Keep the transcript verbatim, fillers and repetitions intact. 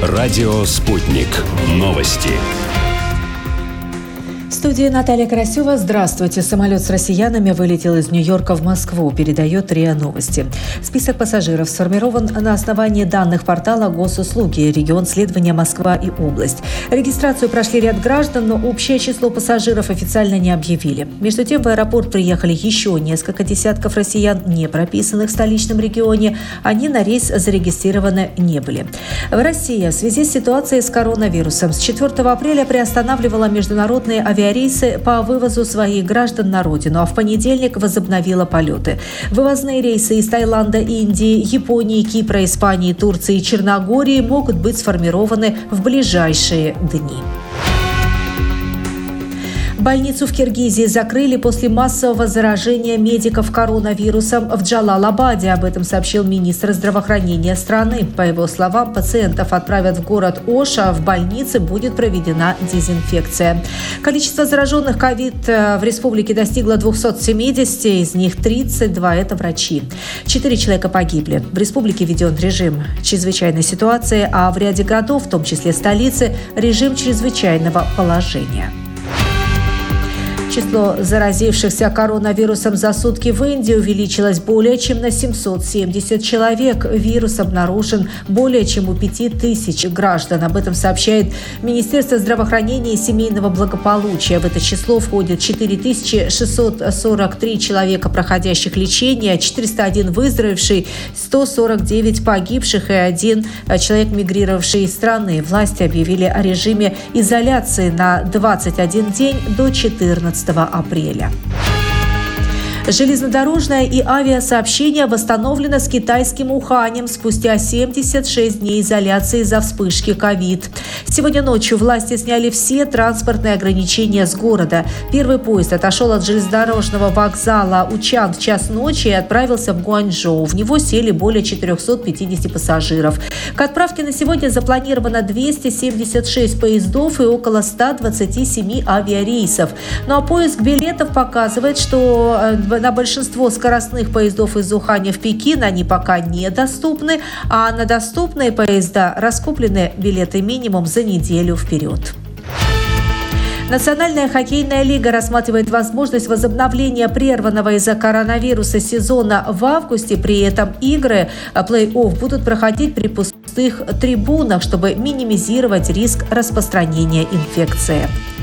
Радио «Спутник». Новости. В студии Наталья Карасева. Здравствуйте. Самолет с россиянами вылетел из Нью-Йорка в Москву, передает РИА Новости. Список пассажиров сформирован на основании данных портала Госуслуги, регион следования Москва и область. Регистрацию прошли ряд граждан, но общее число пассажиров официально не объявили. Между тем, в аэропорт приехали еще несколько десятков россиян, не прописанных в столичном регионе. Они на рейс зарегистрированы не были. В России в связи с ситуацией с коронавирусом с четвёртого апреля приостанавливала международные авиарейсы рейсы по вывозу своих граждан на родину, а в понедельник возобновила полеты. Вывозные рейсы из Таиланда, Индии, Японии, Кипра, Испании, Турции и Черногории могут быть сформированы в ближайшие дни. Больницу в Киргизии закрыли после массового заражения медиков коронавирусом в Джалалабаде. Об этом сообщил министр здравоохранения страны. По его словам, пациентов отправят в город Ош, а в больнице будет проведена дезинфекция. Количество зараженных ковид в республике достигло двухсот семидесяти, из них тридцать два – это врачи. Четыре человека погибли. В республике введен режим чрезвычайной ситуации, а в ряде городов, в том числе столицы, режим чрезвычайного положения. Число заразившихся коронавирусом за сутки в Индии увеличилось более чем на семьсот семьдесят человек. Вирус обнаружен более чем у пяти тысяч граждан. Об этом сообщает Министерство здравоохранения и семейного благополучия. В это число входят четыре тысячи шестьсот сорок три человека, проходящих лечение, четыреста один выздоровевший, сто сорок девять погибших и один человек, мигрировавший из страны. Власти объявили о режиме изоляции на двадцать один день до четырнадцатого апреля. Железнодорожное и авиасообщение восстановлено с китайским Уханем спустя семьдесят шесть дней изоляции из-за вспышки ковид. Сегодня ночью власти сняли все транспортные ограничения с города. Первый поезд отошел от железнодорожного вокзала Учан в час ночи и отправился в Гуанчжоу. В него сели более четырехсот пятидесяти пассажиров. К отправке на сегодня запланировано двести семьдесят шесть поездов и около ста двадцати семи авиарейсов. Ну а поиск билетов показывает, что на большинство скоростных поездов из Уханя в Пекин они пока недоступны, а на доступные поезда раскуплены билеты минимум за неделю вперед. Национальная хоккейная лига рассматривает возможность возобновления прерванного из-за коронавируса сезона в августе. При этом игры плей-офф будут проходить при пустых трибунах, чтобы минимизировать риск распространения инфекции.